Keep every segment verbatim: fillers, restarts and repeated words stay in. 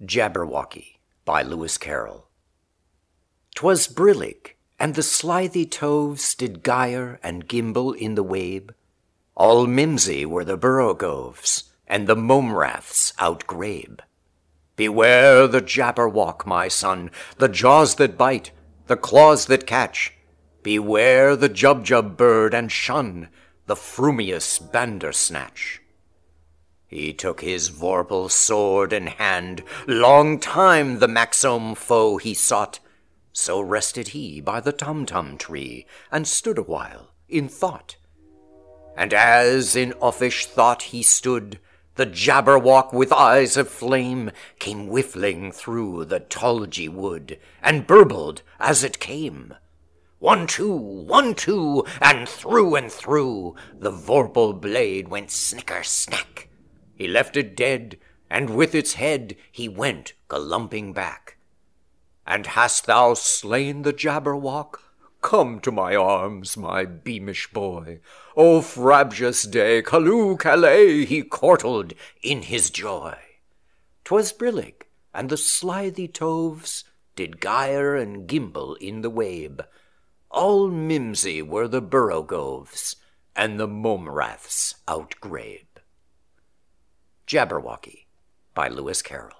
Jabberwocky by Lewis Carroll. 'Twas brillig, and the slithy toves did gyre and gimble in the wabe. All mimsy were the borogoves, and the momraths outgrabe. Beware the Jabberwock, my son, the jaws that bite, the claws that catch. Beware the Jubjub bird, and shun the frumious Bandersnatch. He took his vorpal sword in hand, long time the maxome foe he sought. So rested he by the Tumtum tree, and stood awhile in thought. And as in uffish thought he stood, the Jabberwock with eyes of flame came whiffling through the tulgey wood, and burbled as it came. One, two, one, two, and through and through the vorpal blade went snicker-snack. He left it dead, and with its head he went galumping back. And hast thou slain the Jabberwock? Come to my arms, my beamish boy. O frabjous day, callooh callay, he chortled in his joy. 'Twas brillig, and the slithy toves did gyre and gimble in the wabe. All mimsy were the borogoves, and the momraths outgrabe. Jabberwocky by Lewis Carroll.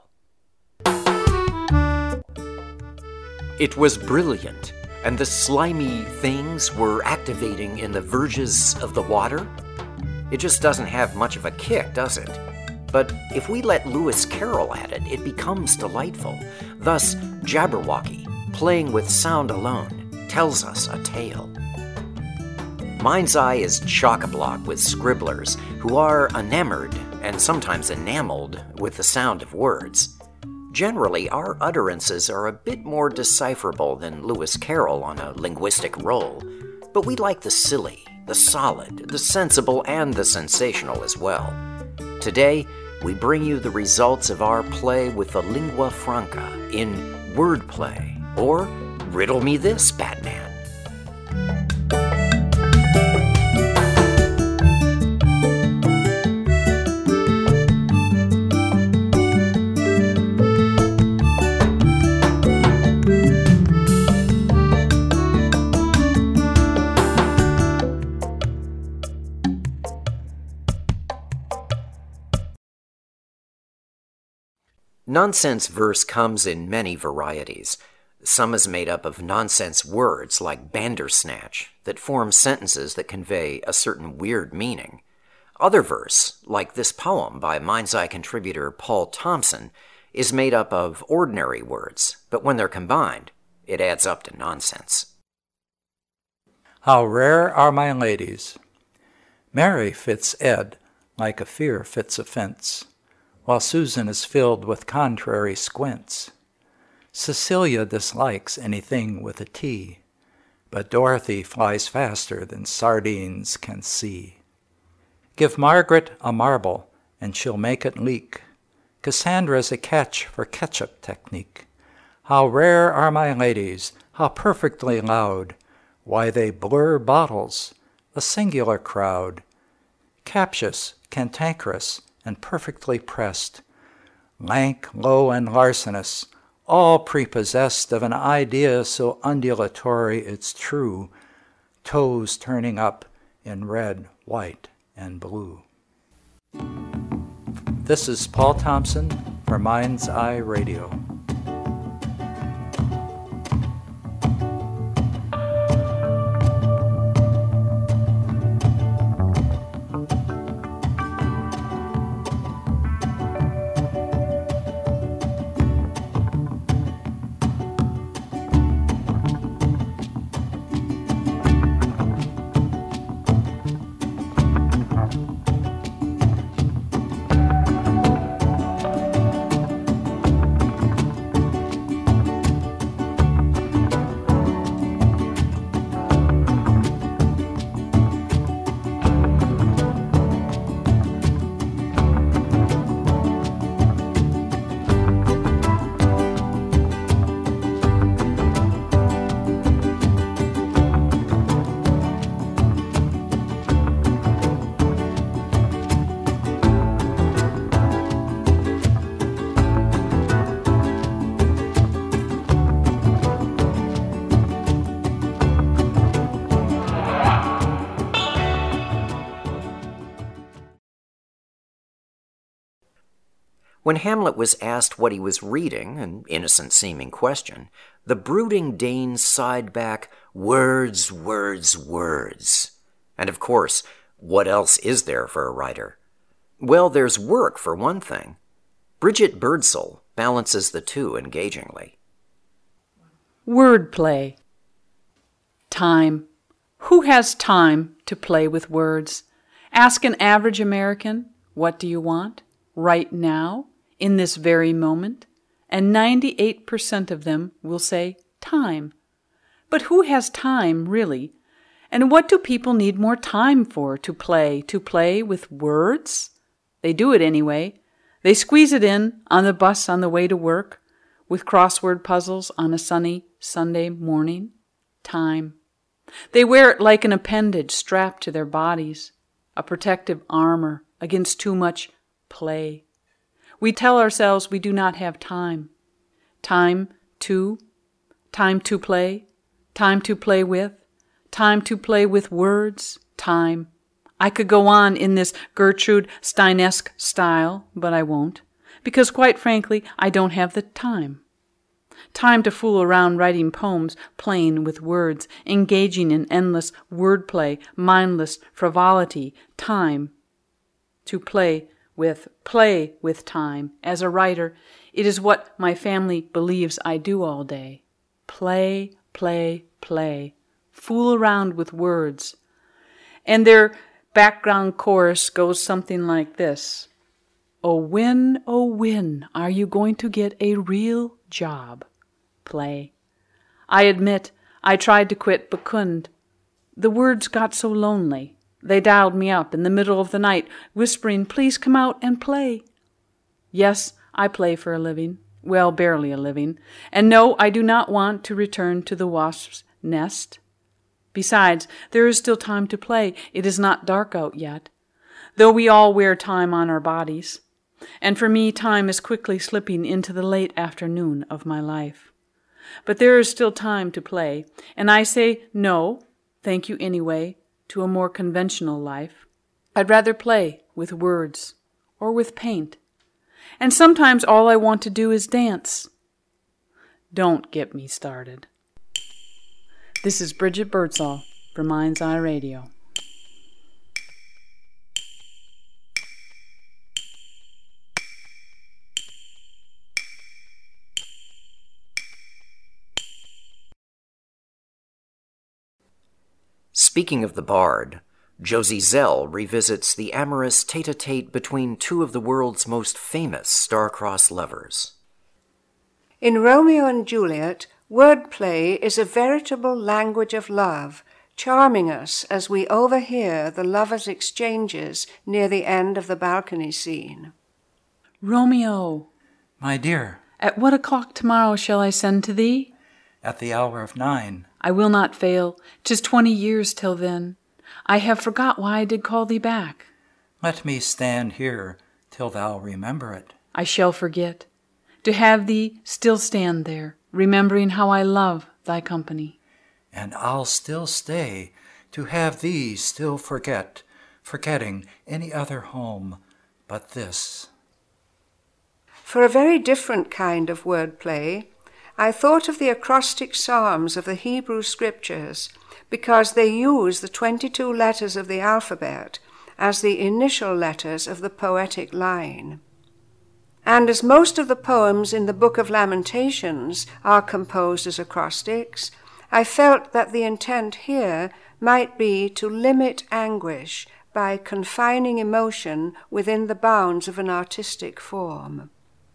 It was brilliant, and the slimy things were activating in the verges of the water. It just doesn't have much of a kick, does it? But if we let Lewis Carroll at it, it becomes delightful. Thus, Jabberwocky, playing with sound alone, tells us a tale. Mind's eye is chock-a-block with scribblers who are enamored and sometimes enameled with the sound of words. Generally, our utterances are a bit more decipherable than Lewis Carroll on a linguistic roll, but we like the silly, the solid, the sensible, and the sensational as well. Today, we bring you the results of our play with the lingua franca in wordplay, or Riddle Me This, Batman. Nonsense verse comes in many varieties. Some is made up of nonsense words like Bandersnatch that form sentences that convey a certain weird meaning. Other verse, like this poem by Mind's Eye contributor Paul Thompson, is made up of ordinary words, but when they're combined, it adds up to nonsense. How rare are my ladies! Mary fits Ed like a fear fits a fence, while Susan is filled with contrary squints. Cecilia dislikes anything with a T, but Dorothy flies faster than sardines can see. Give Margaret a marble, and she'll make it leak. Cassandra's a catch for ketchup technique. How rare are my ladies, how perfectly loud. Why, they blur bottles, a singular crowd. Captious, cantankerous, and perfectly pressed, lank, low, and larcenous, all prepossessed of an idea so undulatory it's true, toes turning up in red, white, and blue. This is Paul Thompson for Mind's Eye Radio. When Hamlet was asked what he was reading, an innocent-seeming question, the brooding Dane sighed back, "Words, words, words." And of course, what else is there for a writer? Well, there's work, for one thing. Bridget Birdsall balances the two engagingly. Wordplay. Time. Who has time to play with words? Ask an average American, what do you want? Right now, in this very moment, and ninety-eight percent of them will say time. But who has time, really? And what do people need more time for? To play, to play with words? They do it anyway. They squeeze it in on the bus on the way to work, with crossword puzzles on a sunny Sunday morning. Time. They wear it like an appendage strapped to their bodies, a protective armor against too much play. We tell ourselves we do not have time. Time to, time to play, time to play with, time to play with words, time. I could go on in this Gertrude Steinesque style, but I won't, because quite frankly, I don't have the time. Time to fool around writing poems plain with words, engaging in endless wordplay, mindless frivolity, time to play with, play with time. As a writer, it is what my family believes I do all day. Play, play, play. Fool around with words. And their background chorus goes something like this. Oh, when, oh, when are you going to get a real job? Play. I admit I tried to quit but couldn't. The words got so lonely. They dialed me up in the middle of the night, whispering, please come out and play. Yes, I play for a living. Well, barely a living. And no, I do not want to return to the wasp's nest. Besides, there is still time to play. It is not dark out yet, though we all wear time on our bodies. And for me, time is quickly slipping into the late afternoon of my life. But there is still time to play, and I say no, thank you anyway, to a more conventional life. I'd rather play with words or with paint. And sometimes all I want to do is dance. Don't get me started. This is Bridget Birdsall for Mind's Eye Radio. Speaking of the bard, Josie Zell revisits the amorous tete-a-tete between two of the world's most famous star-crossed lovers. In Romeo and Juliet, wordplay is a veritable language of love, charming us as we overhear the lovers' exchanges near the end of the balcony scene. Romeo, My dear, at what o'clock tomorrow shall I send to thee? at the hour of nine. I will not fail. 'Tis twenty years till then. I have forgot why I did call thee back. Let me stand here till thou remember it. I shall forget. To have thee still stand there, remembering how I love thy company. And I'll still stay to have thee still forget, forgetting any other home but this. For a very different kind of wordplay, I thought of the acrostic psalms of the Hebrew Scriptures because they use the twenty-two letters of the alphabet as the initial letters of the poetic line. And as most of the poems in the Book of Lamentations are composed as acrostics, I felt that the intent here might be to limit anguish by confining emotion within the bounds of an artistic form.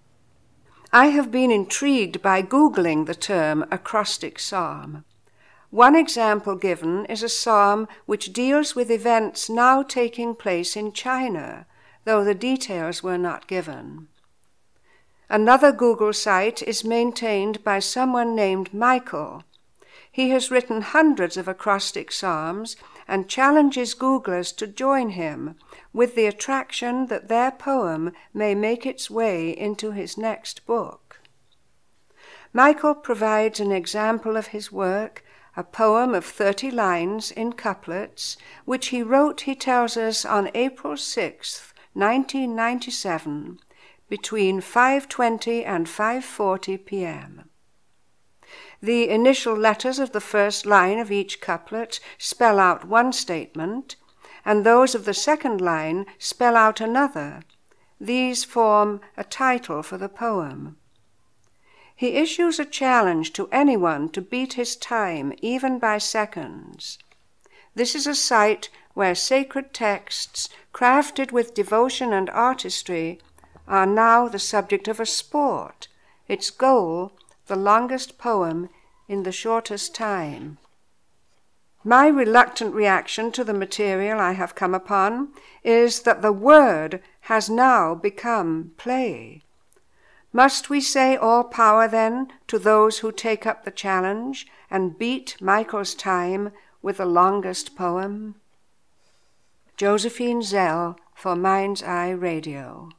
I have been intrigued by Googling the term acrostic psalm. One example given is a psalm which deals with events now taking place in China, though the details were not given. Another Google site is maintained by someone named Michael. He has written hundreds of acrostic psalms and challenges Googlers to join him with the attraction that their poem may make its way into his next book. Michael provides an example of his work, a poem of thirty lines in couplets, which he wrote, he tells us, on April sixth, nineteen ninety-seven, between five twenty and five forty p.m. The initial letters of the first line of each couplet spell out one statement, and those of the second line spell out another. These form a title for the poem. He issues a challenge to anyone to beat his time, even by seconds. This is a site where sacred texts, crafted with devotion and artistry, are now the subject of a sport, its goal the longest poem in the shortest time. My reluctant reaction to the material I have come upon is that the word has now become play. Must we say all power, then, to those who take up the challenge and beat Michael's time with the longest poem? Josephine Zell for Mind's Eye Radio.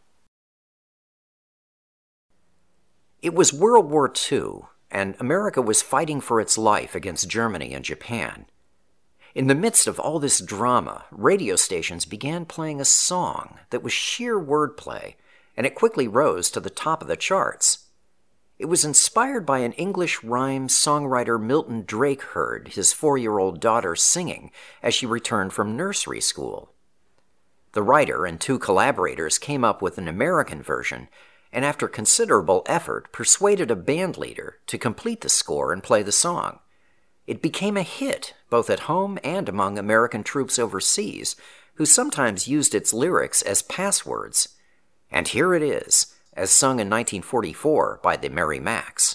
It was World War Two, and America was fighting for its life against Germany and Japan. In the midst of all this drama, radio stations began playing a song that was sheer wordplay, and it quickly rose to the top of the charts. It was inspired by an English rhyme songwriter Milton Drake heard his four-year-old daughter singing as she returned from nursery school. The writer and two collaborators came up with an American version, and after considerable effort persuaded a band leader to complete the score and play the song. It became a hit both at home and among American troops overseas, who sometimes used its lyrics as passwords. And here it is, as sung in nineteen forty-four by the Merry Macks.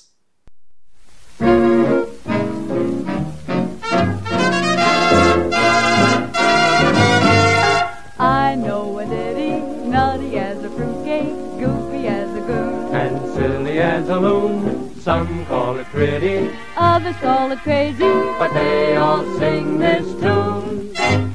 I know a ditty, nutty as a fruitcake, goofy as a goose, and silly as a loon. Some call it pretty, others call it crazy, but they all sing this tune.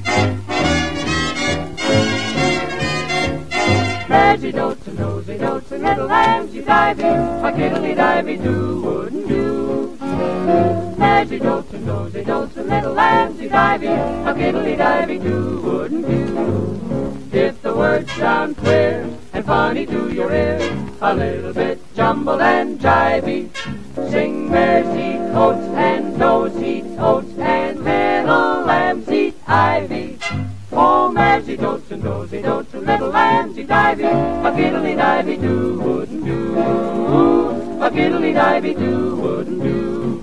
Measy dotes and nosy dotes and little lambsy divey, a kiddly divey do wouldn't do. Measy dotes and nosy dotes and little lambsy divey, a kiddly divey do wouldn't do. If the words sound queer and funny to your ear, a little bit jumbled and jivey, sing mares eat oats and does eat oats and little lambs eat ivy. Oh, maresy dotes and dozy dotes and little lambsy divey, a kiddly divey do wouldn't do. A kiddly divey do wouldn't do.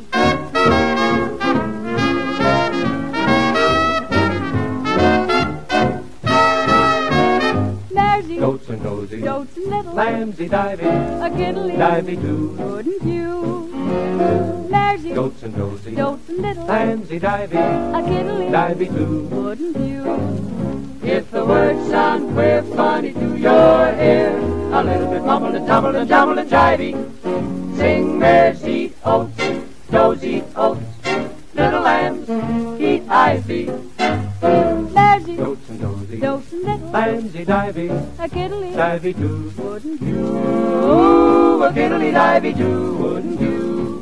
Maresy Dotes and dozy dotes and little lambsy divey, a kiddly divey do. wouldn't you? Maresy Dotes and dozy dotes and little lambsy divey, a kiddly divey do. wouldn't you? If the words sound queer, funny to your ear, a little bit mumbled and tumbled and jumbled and jivey, sing mares eat oats, does eat oats, little lambs eat ivy. Maresy Dotes and dozy dotes and little lambsy divey, a kiddly divey do. wouldn't you? Ooh, a kiddly divey do wouldn't do.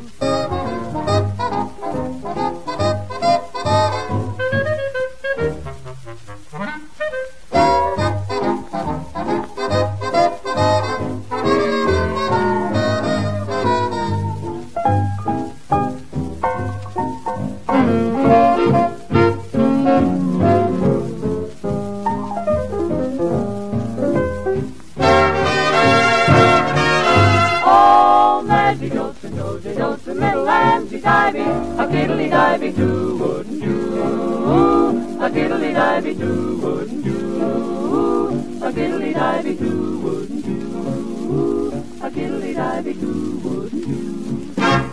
A kiddly divey do wouldn't do. A kiddly divey do wouldn't do. A kiddly divey do wouldn't do. A kiddly divey do wouldn't do.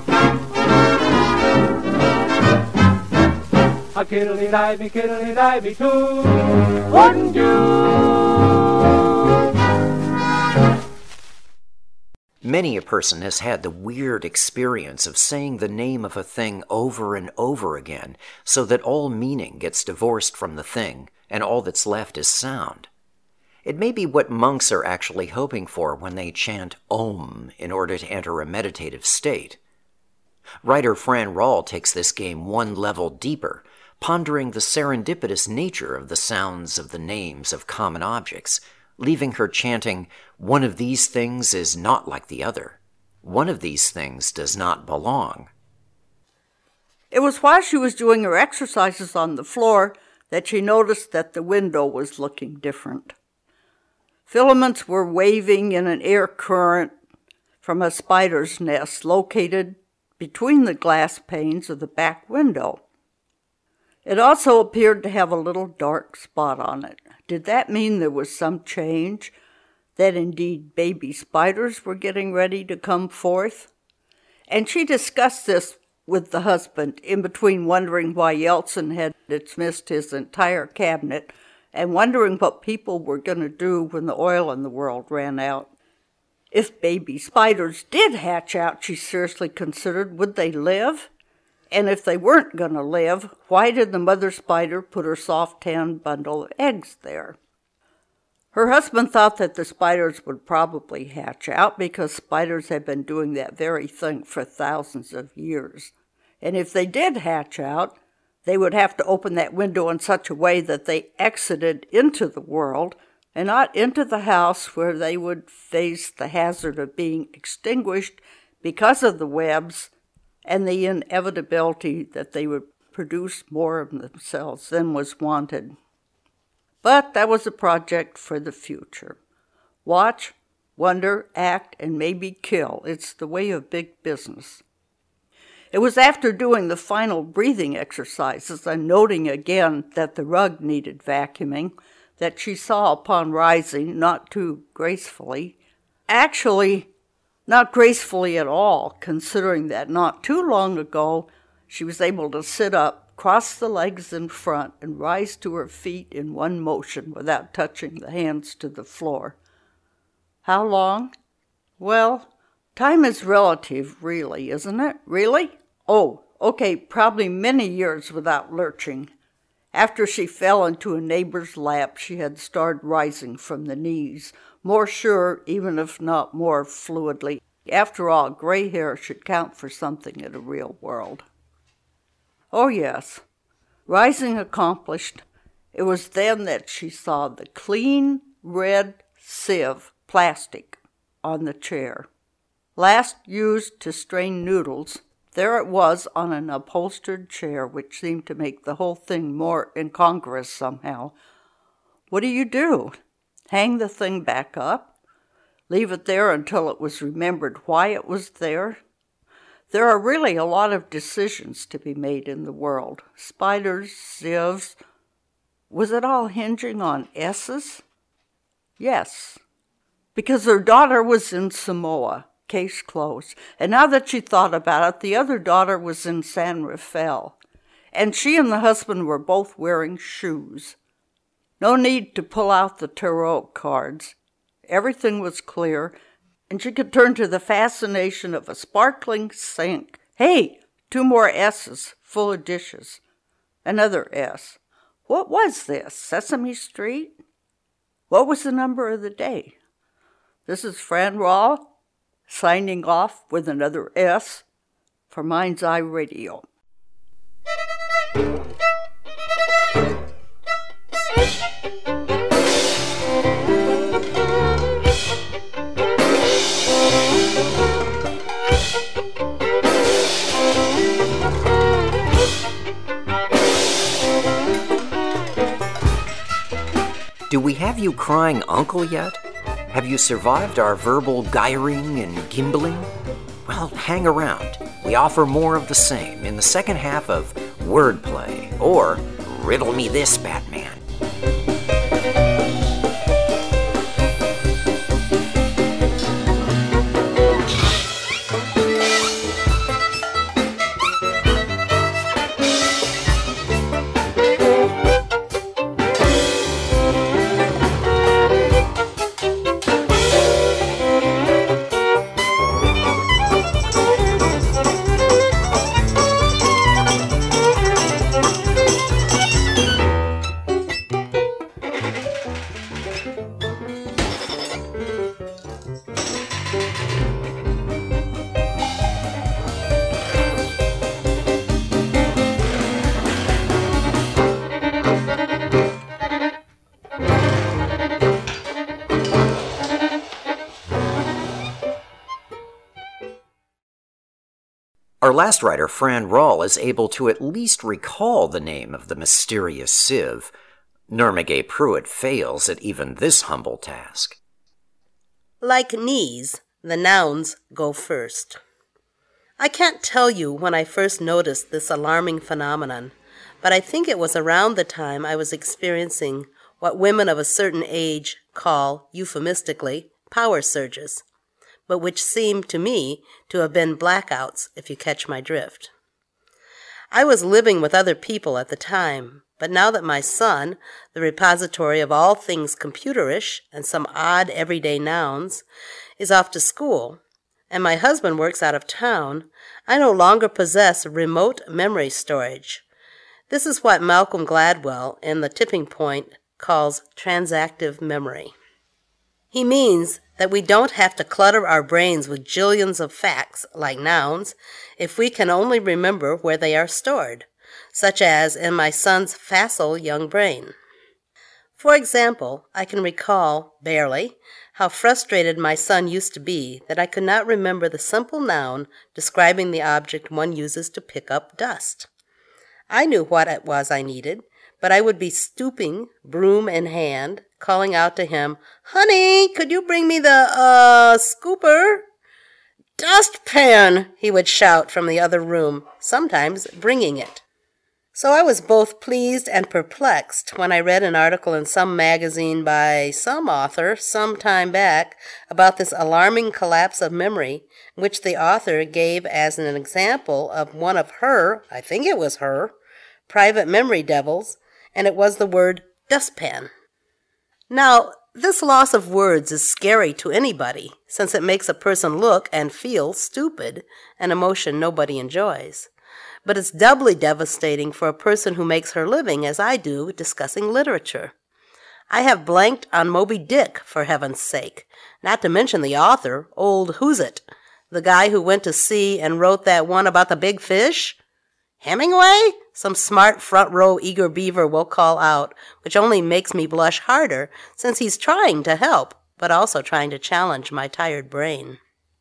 A kiddly divey, kiddly divey too wouldn't do. Many a person has had the weird experience of saying the name of a thing over and over again so that all meaning gets divorced from the thing and all that's left is sound. It may be what monks are actually hoping for when they chant Om in order to enter a meditative state. Writer Fran Rahl takes this game one level deeper, pondering the serendipitous nature of the sounds of the names of common objects, leaving her chanting, "One of these things is not like the other. One of these things does not belong." It was while she was doing her exercises on the floor that she noticed that the window was looking different. Filaments were waving in an air current from a spider's nest located between the glass panes of the back window. It also appeared to have a little dark spot on it. Did that mean there was some change? That indeed baby spiders were getting ready to come forth? And she discussed this with the husband, in between wondering why Yeltsin had dismissed his entire cabinet and wondering what people were going to do when the oil in the world ran out. If baby spiders did hatch out, she seriously considered, would they live? And if they weren't going to live, why did the mother spider put her soft tan bundle of eggs there? Her husband thought that the spiders would probably hatch out because spiders had been doing that very thing for thousands of years. And if they did hatch out, they would have to open that window in such a way that they exited into the world and not into the house where they would face the hazard of being extinguished because of the webs and the inevitability that they would produce more of themselves than was wanted. But that was a project for the future. Watch, wonder, act, and maybe kill. It's the way of big business. It was after doing the final breathing exercises and noting again that the rug needed vacuuming that she saw upon rising, not too gracefully, actually not gracefully at all, considering that not too long ago she was able to sit up, cross the legs in front, and rise to her feet in one motion without touching the hands to the floor. How long? Well, time is relative, really, isn't it? Really? Oh, okay, probably many years without lurching. After she fell into a neighbor's lap, she had started rising from the knees, more sure, even if not more fluidly. After all, gray hair should count for something in the real world. Oh, yes. Rising accomplished, it was then that she saw the clean red sieve, plastic, on the chair. Last used to strain noodles, there it was on an upholstered chair, which seemed to make the whole thing more incongruous somehow. What do you do? Hang the thing back up? Leave it there until it was remembered why it was there? There are really a lot of decisions to be made in the world. Spiders, sieves. Was it all hinging on S's? Yes, because her daughter was in Samoa, case closed. And now that she thought about it, the other daughter was in San Rafael. And she and the husband were both wearing shoes. No need to pull out the tarot cards. Everything was clear, and she could turn to the fascination of a sparkling sink. Hey, two more S's, full of dishes. Another S. What was this, Sesame Street? What was the number of the day? This is Fran Raw, signing off with another S for Mind's Eye Radio. Do we have you crying uncle yet? Have you survived our verbal gyring and gimbling? Well, hang around. We offer more of the same in the second half of Wordplay, or Riddle Me This, Batman. Our last writer, Fran Rahl, is able to at least recall the name of the mysterious sieve. Nurmagay Pruitt fails at even this humble task. Like knees, the nouns go first. I can't tell you when I first noticed this alarming phenomenon, but I think it was around the time I was experiencing what women of a certain age call, euphemistically, power surges, but which seemed to me to have been blackouts, if you catch my drift. I was living with other people at the time, but now that my son, the repository of all things computerish and some odd everyday nouns, is off to school, and my husband works out of town, I no longer possess remote memory storage. This is what Malcolm Gladwell in The Tipping Point calls transactive memory. He means that we don't have to clutter our brains with jillions of facts, like nouns, if we can only remember where they are stored, such as in my son's facile young brain. For example, I can recall, barely, how frustrated my son used to be that I could not remember the simple noun describing the object one uses to pick up dust. I knew what it was I needed, but I would be stooping, broom in hand, calling out to him, "Honey, could you bring me the, uh, scooper?" "Dustpan," he would shout from the other room, sometimes bringing it. So I was both pleased and perplexed when I read an article in some magazine by some author some time back about this alarming collapse of memory, which the author gave as an example of one of her, I think it was her, private memory devils, and it was the word dustpan. Now, this loss of words is scary to anybody, since it makes a person look and feel stupid, an emotion nobody enjoys. But it's doubly devastating for a person who makes her living, as I do, discussing literature. I have blanked on Moby Dick, for heaven's sake, not to mention the author, old Who's It, the guy who went to sea and wrote that one about the big fish. Hemingway? Some smart front-row eager beaver will call out, which only makes me blush harder, since he's trying to help, but also trying to challenge my tired brain.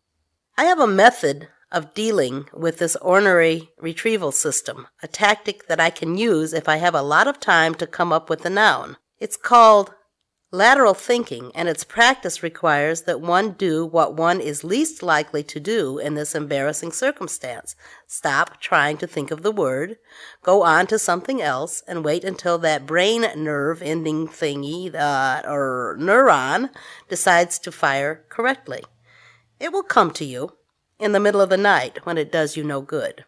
I have a method of dealing with this ornery retrieval system, a tactic that I can use if I have a lot of time to come up with a noun. It's called lateral thinking, and its practice requires that one do what one is least likely to do in this embarrassing circumstance. Stop trying to think of the word, go on to something else, and wait until that brain nerve ending thingy, uh, or neuron, decides to fire correctly. It will come to you in the middle of the night when it does you no good.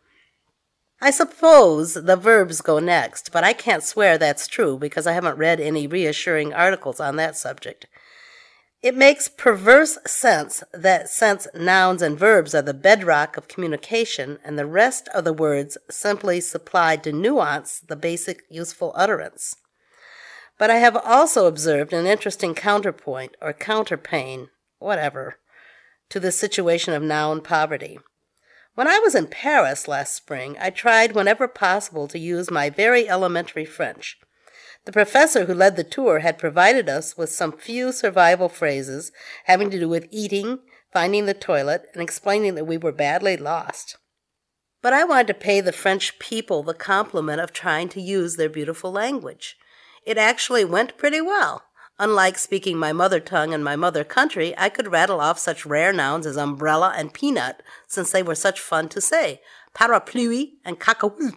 I suppose the verbs go next, but I can't swear that's true because I haven't read any reassuring articles on that subject. It makes perverse sense that since nouns and verbs are the bedrock of communication and the rest of the words simply supply to nuance the basic useful utterance. But I have also observed an interesting counterpoint or counterpane, whatever, to the situation of noun poverty. When I was in Paris last spring, I tried whenever possible to use my very elementary French. The professor who led the tour had provided us with some few survival phrases having to do with eating, finding the toilet, and explaining that we were badly lost. But I wanted to pay the French people the compliment of trying to use their beautiful language. It actually went pretty well. Unlike speaking my mother tongue in my mother country, I could rattle off such rare nouns as umbrella and peanut, since they were such fun to say, parapluie and cacahuète.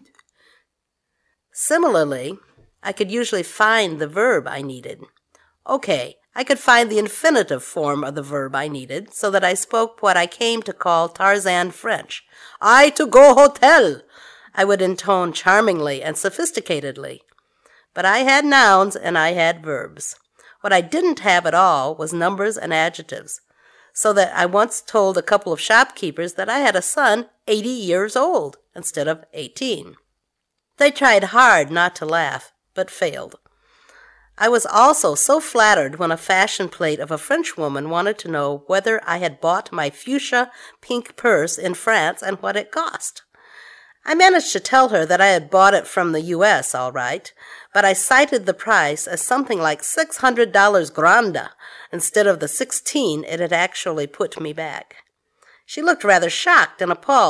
Similarly, I could usually find the verb I needed. Okay, I could find the infinitive form of the verb I needed, so that I spoke what I came to call Tarzan French. I to go hotel, I would intone charmingly and sophisticatedly. But I had nouns and I had verbs. What I didn't have at all was numbers and adjectives, so that I once told a couple of shopkeepers that I had a son eighty years old instead of eighteen. They tried hard not to laugh, but failed. I was also so flattered when a fashion plate of a Frenchwoman wanted to know whether I had bought my fuchsia pink purse in France and what it cost. I managed to tell her that I had bought it from the U S all right, but I cited the price as something like six hundred dollars grande instead of the sixteen it had actually put me back. She looked rather shocked and appalled,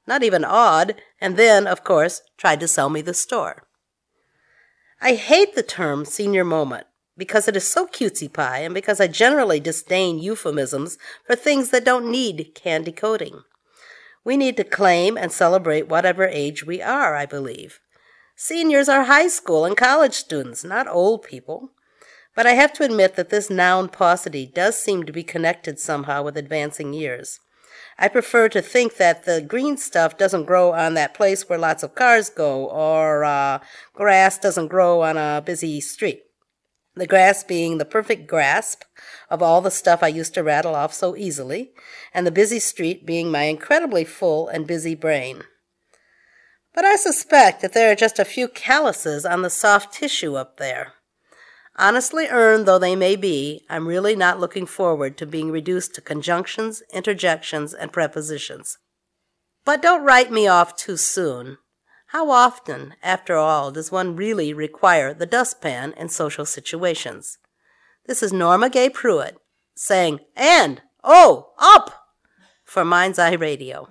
not even awed, and then, of course, tried to sell me the store. I hate the term senior moment because it is so cutesy pie and because I generally disdain euphemisms for things that don't need candy coating. We need to claim and celebrate whatever age we are, I believe. Seniors are high school and college students, not old people. But I have to admit that this noun paucity does seem to be connected somehow with advancing years. I prefer to think that the green stuff doesn't grow on that place where lots of cars go, or uh, grass doesn't grow on a busy street. The grass being the perfect grasp of all the stuff I used to rattle off so easily, and the busy street being my incredibly full and busy brain. But I suspect that there are just a few calluses on the soft tissue up there. Honestly earned though they may be, I'm really not looking forward to being reduced to conjunctions, interjections, and prepositions. But don't write me off too soon. How often, after all, does one really require the dustpan in social situations? This is Norma Gay Pruitt saying, and, oh, up, for Mind's Eye Radio.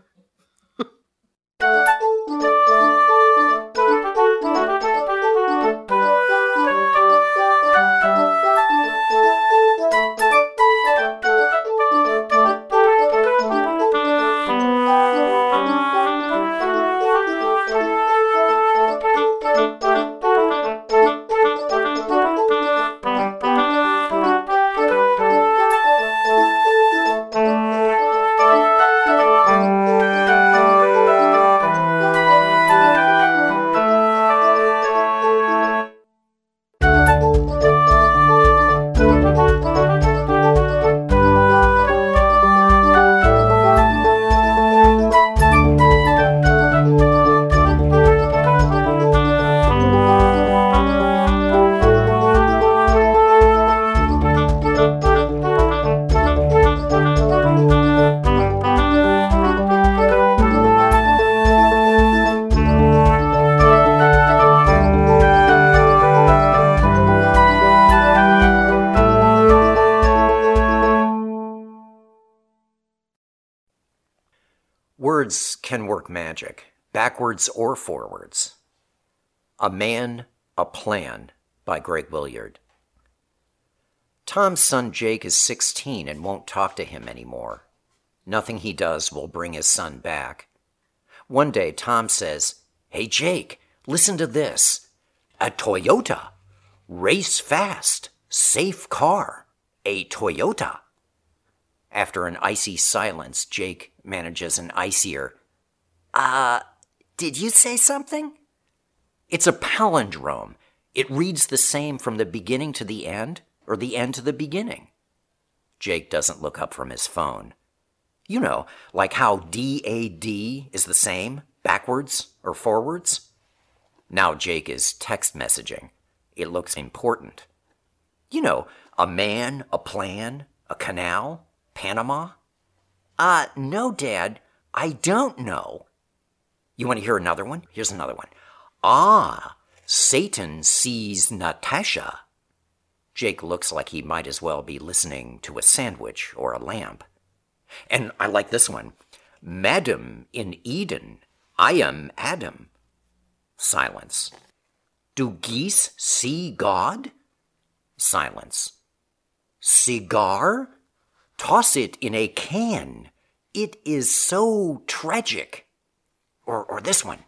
Words can work magic, backwards or forwards. A Man, a Plan by Greg Williard. Tom's son Jake is sixteen and won't talk to him anymore. Nothing he does will bring his son back. One day, Tom says, "Hey Jake, listen to this. A Toyota. Race fast. Safe car. A Toyota." After an icy silence, Jake manages an icier, Uh, did you say something? It's a palindrome. It reads the same from the beginning to the end, or the end to the beginning. Jake doesn't look up from his phone. You know, like how D A D is the same, backwards or forwards? Now Jake is text messaging. It looks important. You know, a man, a plan, a canal, Panama? Uh, no, Dad, I don't know. You want to hear another one? Here's another one. Ah, Satan sees Natasha. Jake looks like he might as well be listening to a sandwich or a lamp. And I like this one. Madam in Eden, I am Adam. Silence. Do geese see God? Silence. Cigar? Toss it in a can. It is so tragic. Or, or this one.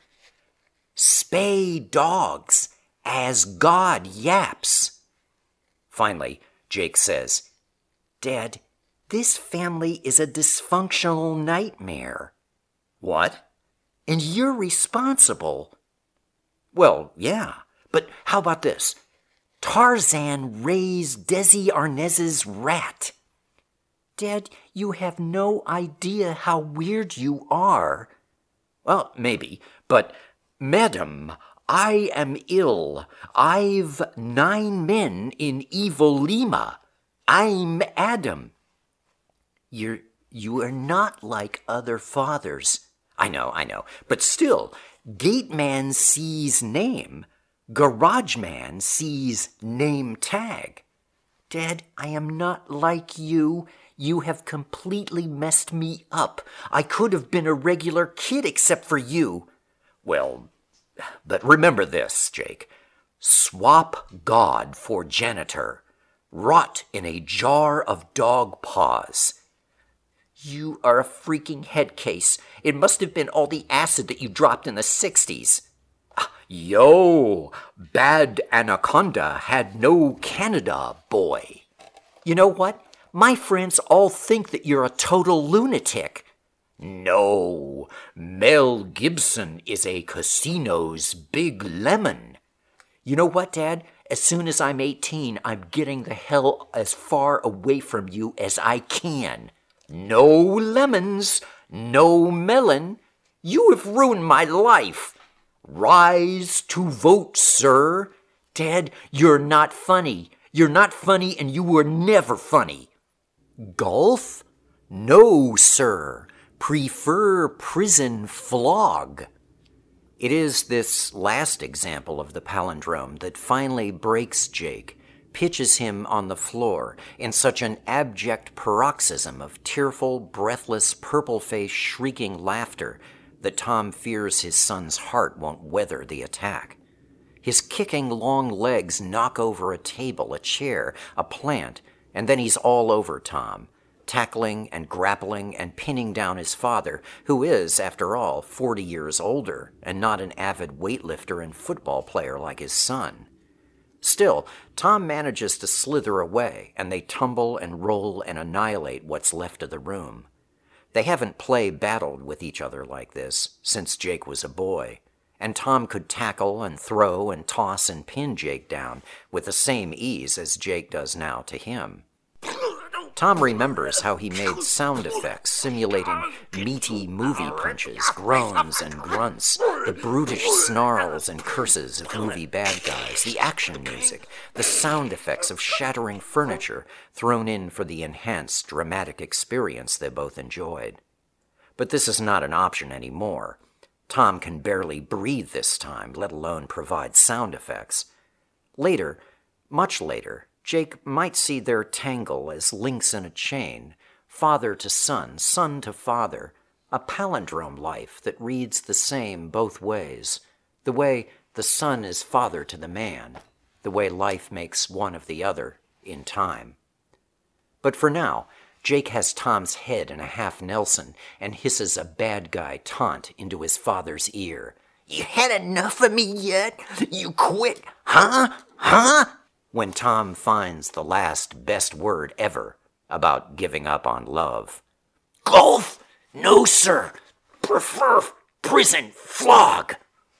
Spay dogs as God yaps. Finally, Jake says, Dad, this family is a dysfunctional nightmare. What? And you're responsible. Well, yeah, but how about this? Tarzan raised Desi Arnaz's rat. Dad, you have no idea how weird you are. Well, maybe, but, Madam, I am ill. I've nine men in Evil Lima. I'm Adam. You're, you are not like other fathers. I know, I know, but still, Gate Man sees name. Garage Man sees name tag. Dad, I am not like you. You have completely messed me up. I could have been a regular kid except for you. Well, but remember this, Jake. Swap God for janitor. Rot in a jar of dog paws. You are a freaking head case. It must have been all the acid that you dropped in the sixties. Yo, bad anaconda had no Canada, boy. You know what? My friends all think that you're a total lunatic. No, Mel Gibson is a casino's big lemon. You know what, Dad? As soon as I'm eighteen, I'm getting the hell as far away from you as I can. No lemons, no melon. You have ruined my life. Rise to vote, sir. Dad, you're not funny. You're not funny, and you were never funny. Golf? No, sir. Prefer prison flog. It is this last example of the palindrome that finally breaks Jake, pitches him on the floor in such an abject paroxysm of tearful, breathless, purple-faced, shrieking laughter that Tom fears his son's heart won't weather the attack. His kicking long legs knock over a table, a chair, a plant, and then he's all over Tom, tackling and grappling and pinning down his father, who is, after all, forty years older and not an avid weightlifter and football player like his son. Still, Tom manages to slither away, and they tumble and roll and annihilate what's left of the room. They haven't play-battled with each other like this since Jake was a boy, and Tom could tackle and throw and toss and pin Jake down with the same ease as Jake does now to him. Tom remembers how he made sound effects simulating meaty movie punches, groans and grunts, the brutish snarls and curses of movie bad guys, the action music, the sound effects of shattering furniture thrown in for the enhanced dramatic experience they both enjoyed. But this is not an option anymore. Tom can barely breathe this time, let alone provide sound effects. Later, much later, Jake might see their tangle as links in a chain, father to son, son to father, a palindrome life that reads the same both ways, the way the son is father to the man, the way life makes one of the other in time. But for now, Jake has Tom's head in a half Nelson and hisses a bad guy taunt into his father's ear. You had enough of me yet? You quit? Huh? Huh? When Tom finds the last best word ever about giving up on love. Golf? No, sir. Prefer prison flog.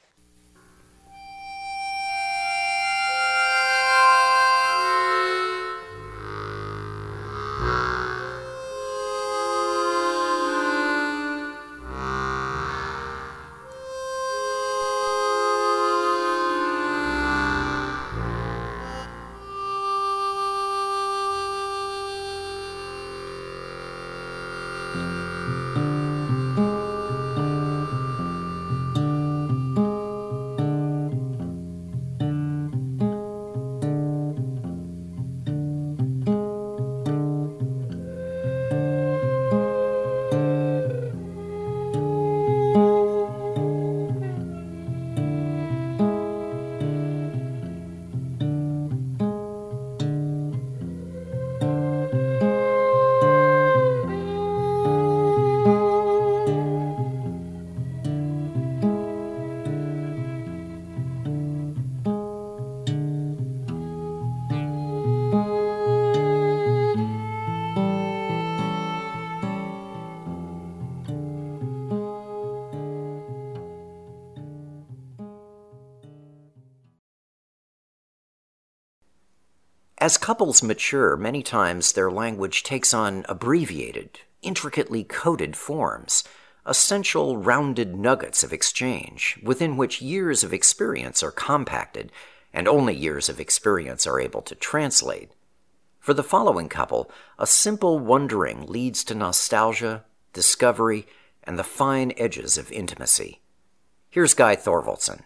As couples mature, many times their language takes on abbreviated, intricately coded forms, essential rounded nuggets of exchange, within which years of experience are compacted, and only years of experience are able to translate. For the following couple, a simple wondering leads to nostalgia, discovery, and the fine edges of intimacy. Here's Guy Thorvaldsen.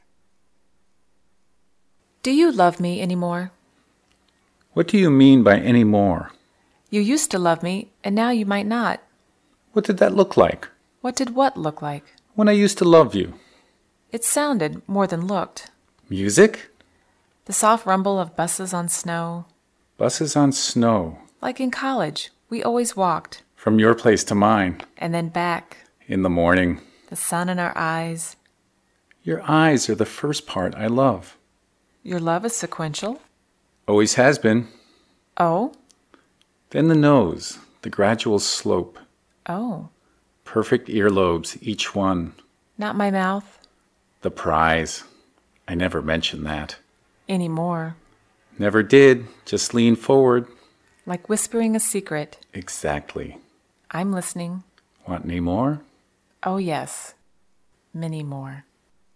Do you love me anymore? What do you mean by any more? You used to love me, and now you might not. What did that look like? What did what look like? When I used to love you. It sounded more than looked. Music? The soft rumble of buses on snow. Buses on snow. Like in college, we always walked. From your place to mine. And then back. In the morning. The sun in our eyes. Your eyes are the first part I love. Your love is sequential? Always has been. Oh? Then the nose, the gradual slope. Oh. Perfect earlobes, each one. Not my mouth? The prize. I never mentioned that. Anymore. Never did. Just lean forward. Like whispering a secret. Exactly. I'm listening. Want any more? Oh, yes. Many more.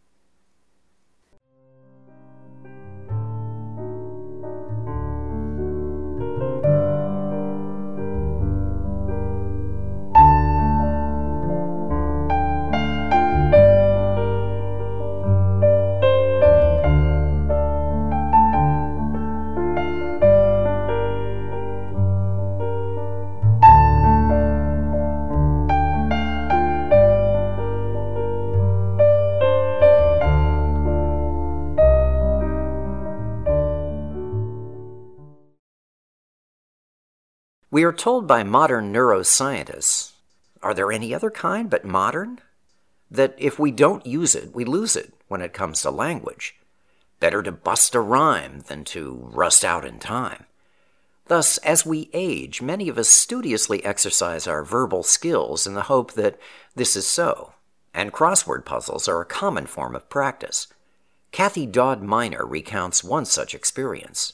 We are told by modern neuroscientists, are there any other kind but modern? That if we don't use it, we lose it when it comes to language. Better to bust a rhyme than to rust out in time. Thus, as we age, many of us studiously exercise our verbal skills in the hope that this is so, and crossword puzzles are a common form of practice. Kathy Dodd Miner recounts one such experience.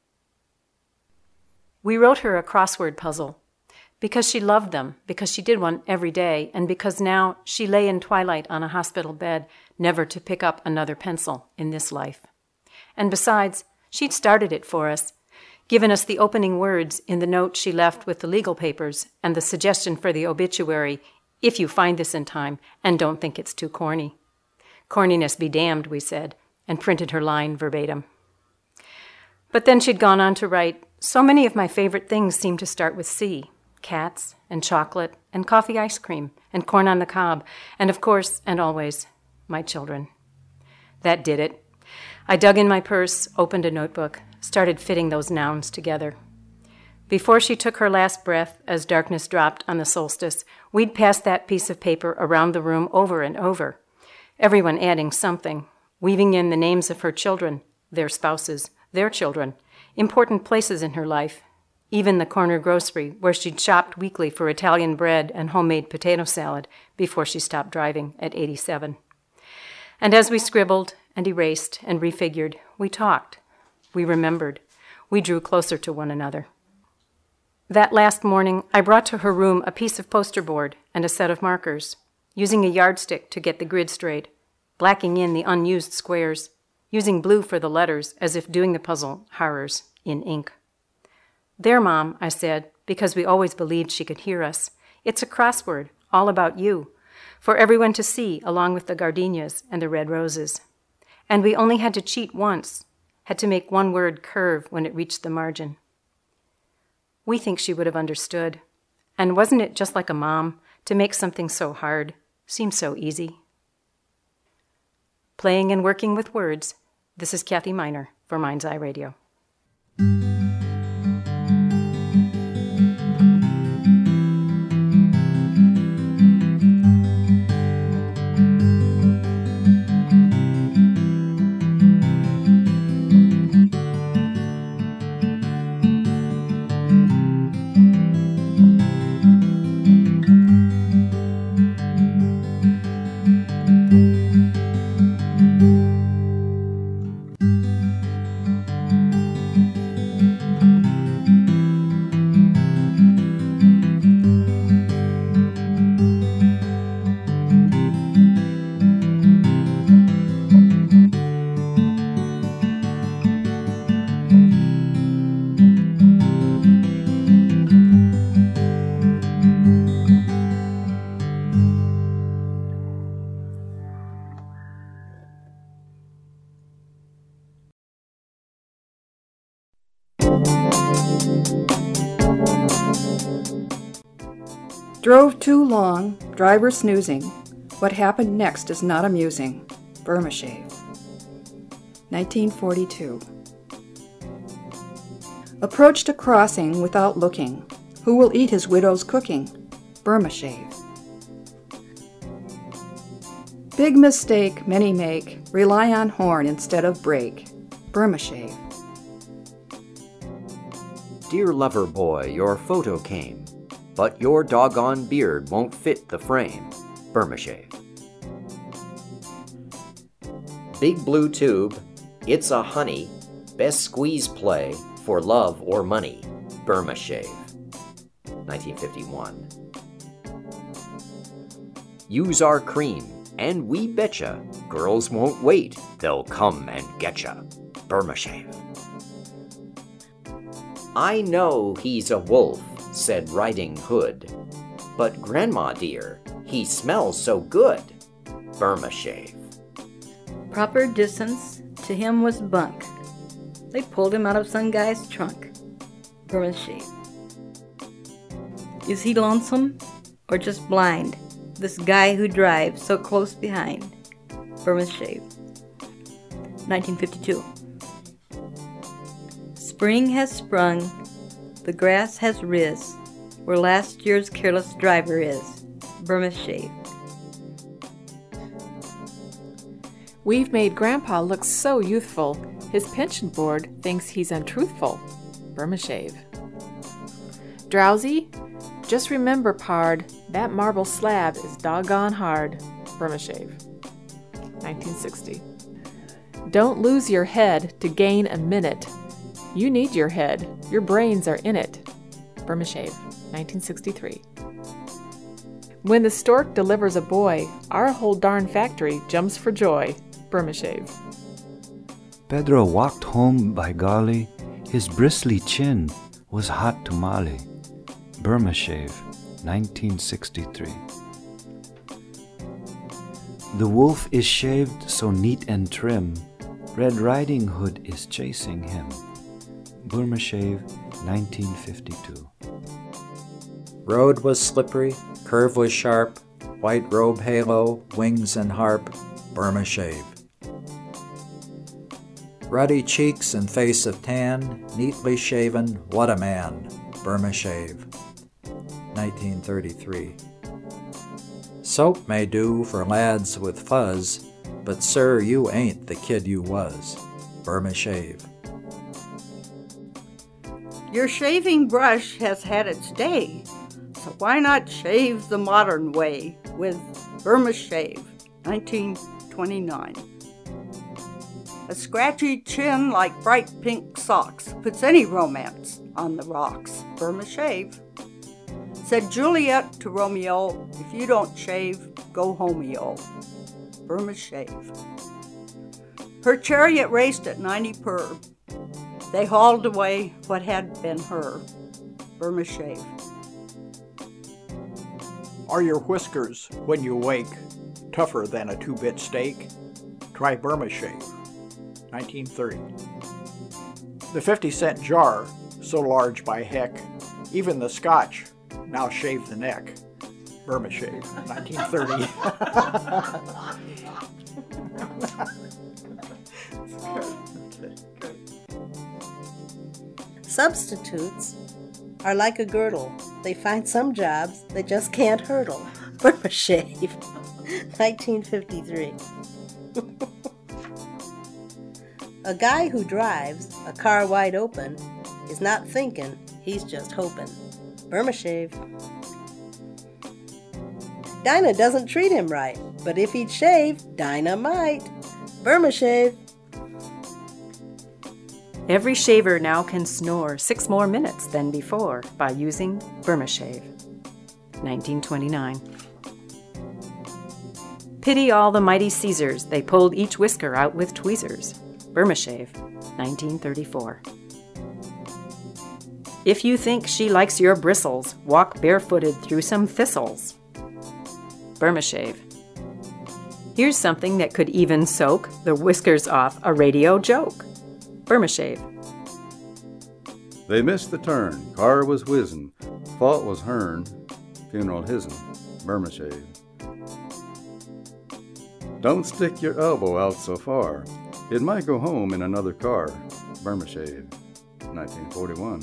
We wrote her a crossword puzzle because she loved them, because she did one every day, and because now she lay in twilight on a hospital bed, never to pick up another pencil in this life. And besides, she'd started it for us, given us the opening words in the note she left with the legal papers and the suggestion for the obituary, if you find this in time and don't think it's too corny. Corniness be damned, we said, and printed her line verbatim. But then she'd gone on to write, so many of my favorite things seem to start with C. Cats, and chocolate, and coffee ice cream, and corn on the cob, and of course, and always, my children. That did it. I dug in my purse, opened a notebook, started fitting those nouns together. Before she took her last breath, as darkness dropped on the solstice, we'd passed that piece of paper around the room over and over, everyone adding something, weaving in the names of her children, their spouses, their children, important places in her life, even the corner grocery where she'd shopped weekly for Italian bread and homemade potato salad before she stopped driving at eighty-seven. And as we scribbled and erased and refigured, we talked, we remembered, we drew closer to one another. That last morning, I brought to her room a piece of poster board and a set of markers, using a yardstick to get the grid straight, blacking in the unused squares, using blue for the letters as if doing the puzzle horrors in ink. There, Mom, I said, because we always believed she could hear us. It's a crossword, all about you, for everyone to see along with the gardenias and the red roses. And we only had to cheat once, had to make one word curve when it reached the margin. We think she would have understood. And wasn't it just like a mom to make something so hard seem so easy? Playing and working with words, this is Kathy Miner for Mind's Eye Radio. Thank you. Drove too long, driver snoozing. What happened next is not amusing. Burma shave. nineteen forty-two. Approached a crossing without looking. Who will eat his widow's cooking? Burma shave. Big mistake many make. Rely on horn instead of brake. Burma shave. Dear lover boy, your photo came, but your doggone beard won't fit the frame. Burma shave. Big blue tube, it's a honey, best squeeze play for love or money. Burma shave. nineteen fifty-one. Use our cream, and we betcha girls won't wait, they'll come and getcha. Burma shave. I know he's a wolf, said Riding Hood, but Grandma dear, he smells so good. Burma shave. Proper distance to him was bunk. They pulled him out of some guy's trunk. Burma shave. Is he lonesome or just blind? This guy who drives so close behind. Burma shave. nineteen fifty-two. Spring has sprung, the grass has riz, where last year's careless driver is. Burma shave. We've made Grandpa look so youthful, his pension board thinks he's untruthful. Burma shave. Drowsy? Just remember, pard, that marble slab is doggone hard. Burma shave. nineteen sixty. Don't lose your head to gain a minute. You need your head. Your brains are in it. Burma shave. nineteen sixty-three. When the stork delivers a boy, our whole darn factory jumps for joy. Burma shave. Pedro walked home by golly, his bristly chin was hot tamale. Burma shave. nineteen sixty-three. The wolf is shaved so neat and trim, Red Riding Hood is chasing him. Burma shave. nineteen fifty-two. Road was slippery, curve was sharp, white robe halo, wings and harp. Burma shave. Ruddy cheeks and face of tan, neatly shaven, what a man. Burma shave. nineteen thirty-three. Soap may do for lads with fuzz, but sir, you ain't the kid you was. Burma shave. Your shaving brush has had its day, so why not shave the modern way with Burma shave. nineteen twenty-nine. A scratchy chin like bright pink socks puts any romance on the rocks. Burma shave. Said Juliet to Romeo, if you don't shave, go homeo. Burma shave. Her chariot raced at ninety per. They hauled away what had been her. Burma shave. Are your whiskers, when you wake, tougher than a two-bit steak? Try Burma shave. nineteen thirty. The fifty-cent jar, so large by heck, even the scotch now shave the neck. Burma shave. nineteen thirty. Substitutes are like a girdle. They find some jobs they just can't hurdle. Burma shave. nineteen fifty-three. A guy who drives a car wide open is not thinking, he's just hoping. Burma shave. Dinah doesn't treat him right, but if he'd shave, Dinah might. Burma shave. Every shaver now can snore six more minutes than before by using Burma shave. nineteen twenty-nine. Pity all the mighty Caesars, they pulled each whisker out with tweezers. Burma shave. nineteen thirty-four. If you think she likes your bristles, walk barefooted through some thistles. Burma shave. Here's something that could even soak the whiskers off a radio joke. Burma shave. They missed the turn, car was whizzin', fault was hern, funeral his'n, Burma Shave. Don't stick your elbow out so far. It might go home in another car, Burma Shave, nineteen forty-one.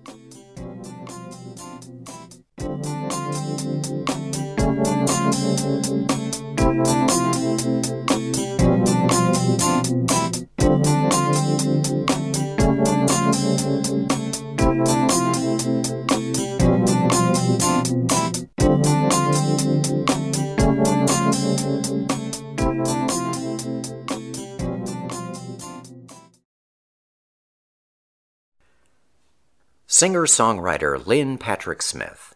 Singer-songwriter Lynn Patrick Smith.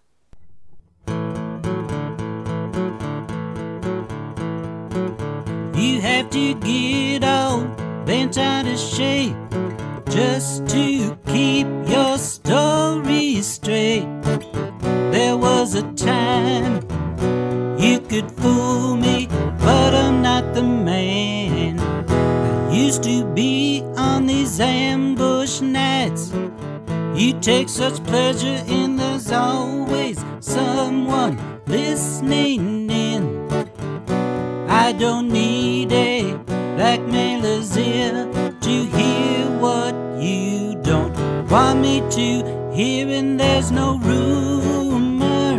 You have to get all bent out of shape just to keep your story straight. There was a time you could fool me, but I'm not the man I used to be on these ambush nights. You take such pleasure in there's always someone listening in. I don't need a blackmailer's ear to hear what you don't want me to hear, and there's no rumor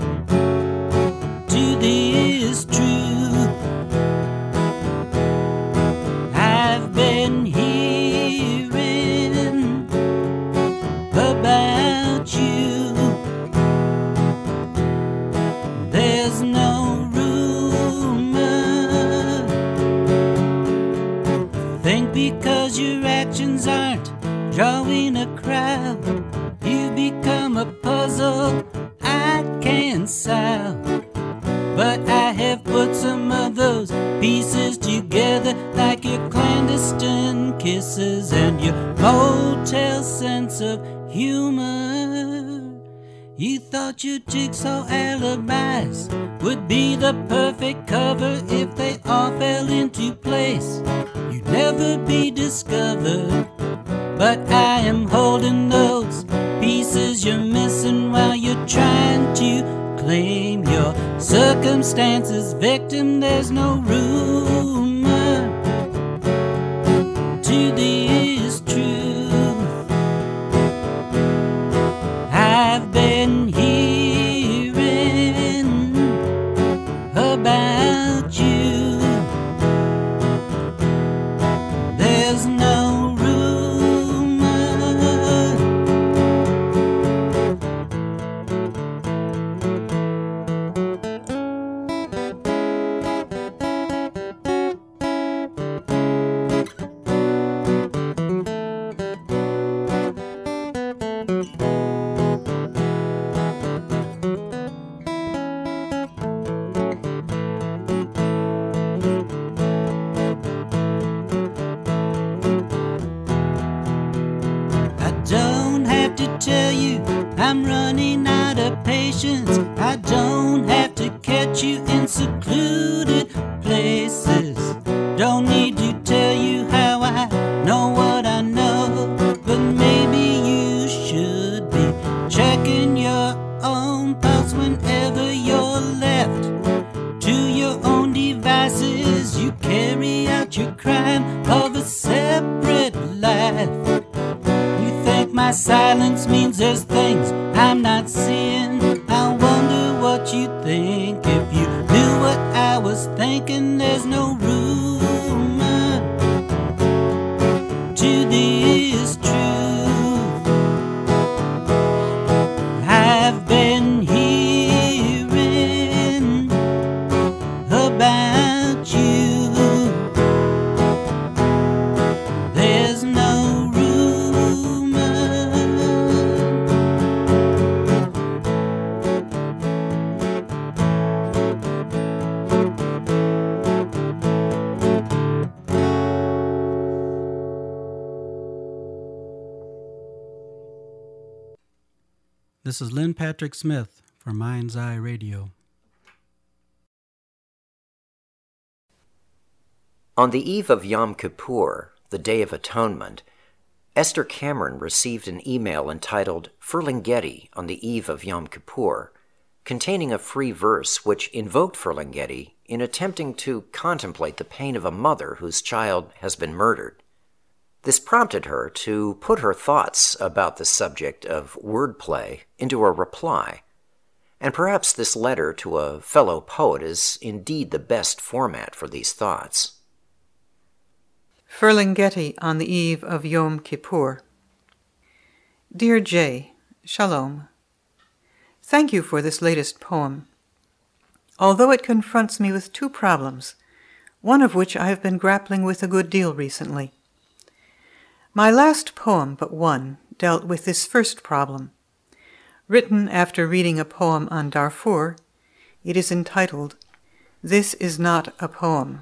to this truth. I've been hearing about you. There's no rumor. Think because your actions aren't drawing a crowd, you become a puzzle I can't solve. But I have put some of those pieces together, like your clandestine kisses and your motel sense of humor. You thought your jigsaw alibis would be the perfect cover if they all fell into place. You'd never be discovered, but I am holding those pieces you're missing while you're trying to claim your circumstances, victim. There's no rumor to this truth. I've been hearing about you. There's no rumor. Tell you I'm running out of patience. I don't have to catch you in secluded places. Don't need to tell you how I know what I know, but maybe you should be checking your own pulse whenever you're left to your own devices. You carry out your crime of a separate life. My silence means there's things I'm not seeing. I wonder what you think if you knew what I was thinking. There's no rumor to this truth. I've been hearing about you. There's no This is Lynn Patrick Smith for Mind's Eye Radio. On the eve of Yom Kippur, the Day of Atonement, Esther Cameron received an email entitled Ferlinghetti on the Eve of Yom Kippur, containing a free verse which invoked Ferlinghetti in attempting to contemplate the pain of a mother whose child has been murdered. This prompted her to put her thoughts about the subject of wordplay into a reply, and perhaps this letter to a fellow poet is indeed the best format for these thoughts. Ferlinghetti on the eve of Yom Kippur. Dear Jay, Shalom. Thank you for this latest poem. Although it confronts me with two problems, one of which I have been grappling with a good deal recently. My last poem, but one, dealt with this first problem. Written after reading a poem on Darfur, it is entitled, This is Not a Poem.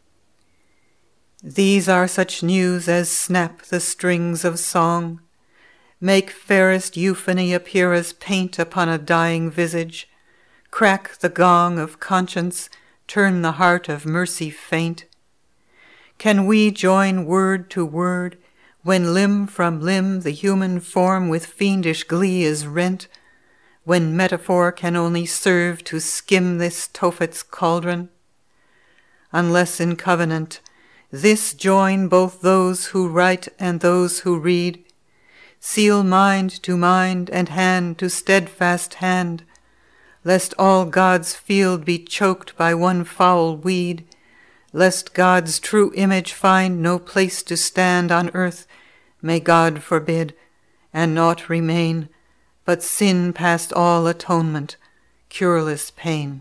These are such news as snap the strings of song, make fairest euphony appear as paint upon a dying visage, crack the gong of conscience, turn the heart of mercy faint. Can we join word to word, when limb from limb the human form with fiendish glee is rent, when metaphor can only serve to skim this Tophet's cauldron? Unless in covenant, this join both those who write and those who read, seal mind to mind and hand to steadfast hand, lest all God's field be choked by one foul weed, lest God's true image find no place to stand on earth, may God forbid, and naught remain but sin past all atonement, cureless pain.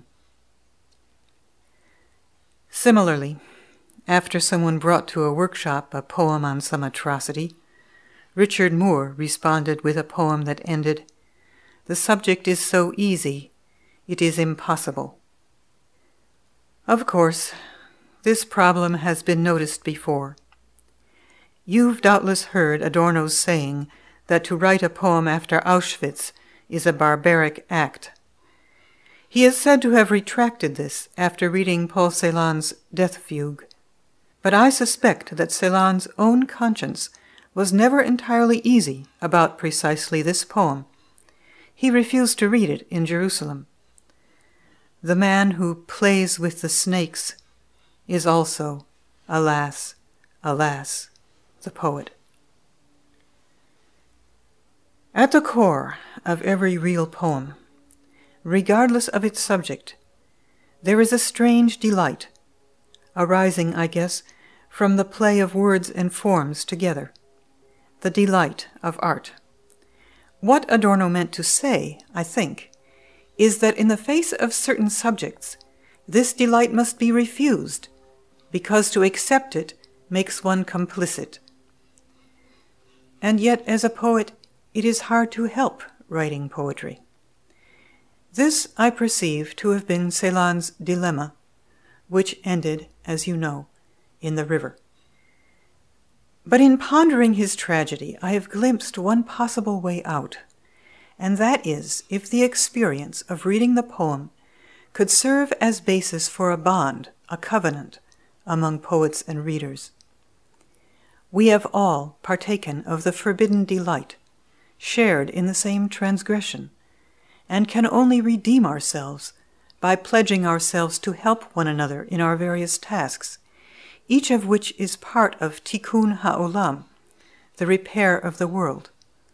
Similarly, after someone brought to a workshop a poem on some atrocity, Richard Moore responded with a poem that ended, The subject is so easy, it is impossible. Of course, this problem has been noticed before. You've doubtless heard Adorno's saying that to write a poem after Auschwitz is a barbaric act. He is said to have retracted this after reading Paul Celan's Death Fugue. But I suspect that Celan's own conscience was never entirely easy about precisely this poem. He refused to read it in Jerusalem. The man who plays with the snakes is also, alas, alas, the poet. At the core of every real poem, regardless of its subject, there is a strange delight, arising, I guess, from the play of words and forms together, the delight of art. What Adorno meant to say, I think, is that in the face of certain subjects, this delight must be refused, because to accept it makes one complicit. And yet, as a poet, it is hard to help writing poetry. This I perceive to have been Celan's dilemma, which ended, as you know, in the river. But in pondering his tragedy, I have glimpsed one possible way out, and that is if the experience of reading the poem could serve as basis for a bond, a covenant, among poets and readers. We have all partaken of the forbidden delight, shared in the same transgression, and can only redeem ourselves by pledging ourselves to help one another in our various tasks, each of which is part of Tikkun Ha'olam, the repair of the world.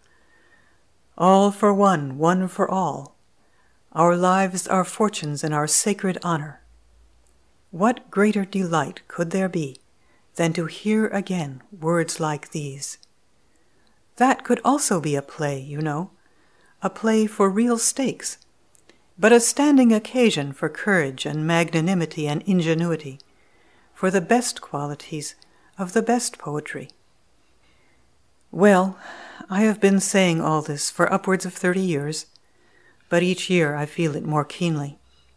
All for one, one for all. Our lives, our fortunes, and our sacred honor. What greater delight could there be than to hear again words like these? That could also be a play, you know, a play for real stakes, but a standing occasion for courage and magnanimity and ingenuity, for the best qualities of the best poetry. Well, I have been saying all this for upwards of thirty years, but each year I feel it more keenly.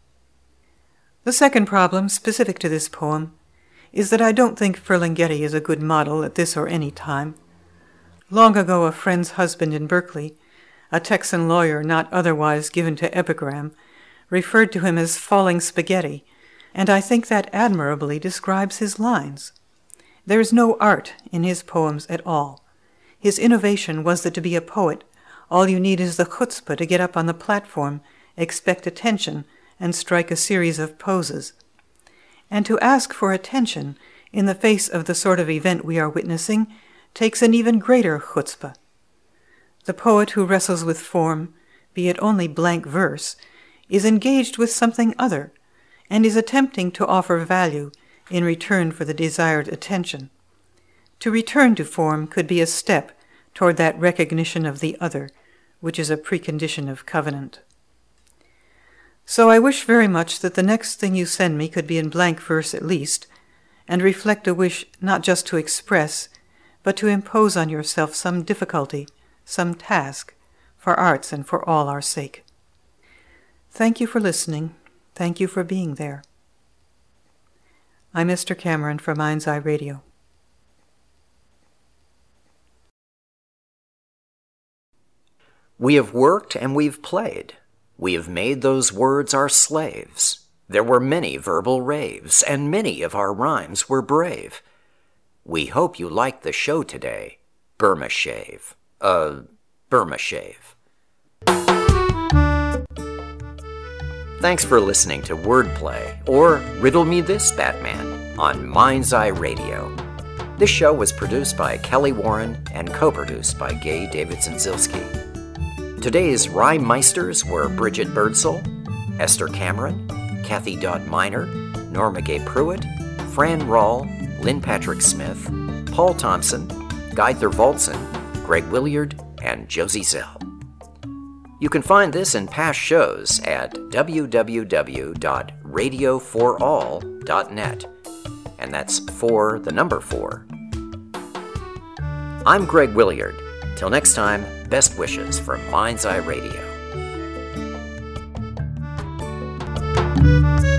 The second problem, specific to this poem, is that I don't think Ferlinghetti is a good model at this or any time. Long ago, a friend's husband in Berkeley, a Texan lawyer not otherwise given to epigram, referred to him as falling spaghetti, and I think that admirably describes his lines. There is no art in his poems at all. His innovation was that to be a poet, all you need is the chutzpah to get up on the platform expect attention and strike a series of poses. And to ask for attention in the face of the sort of event we are witnessing takes an even greater chutzpah. The poet who wrestles with form, be it only blank verse, is engaged with something other, and is attempting to offer value in return for the desired attention. To return to form could be a step toward that recognition of the other, which is a precondition of covenant. So I wish very much that the next thing you send me could be in blank verse at least, and reflect a wish not just to express, but to impose on yourself some difficulty, some task, for art's and for all our sake. Thank you for listening. Thank you for being there. I'm Esther Cameron for Mind's Eye Radio. We have worked and we've played. We have made those words our slaves. There were many verbal raves, and many of our rhymes were brave. We hope you liked the show today. Burma Shave. Uh, Burma Shave. Thanks for listening to Wordplay, or Riddle Me This, Batman, on Mind's Eye Radio. This show was produced by Kelly Warren and co-produced by Gay Davidson-Zilski. Today's Rhyme Meisters were Bridget Birdsall, Esther Cameron, Kathy Dodd Miner, Norma Gay Pruitt, Fran Rawl, Lynn Patrick Smith, Paul Thompson, Guy Thorvaldsen, Greg Williard, and Josie Zell. You can find this and past shows at w w w dot radio for all dot net, and that's for the number four. I'm Greg Williard. Till next time, best wishes from Mind's Eye Radio.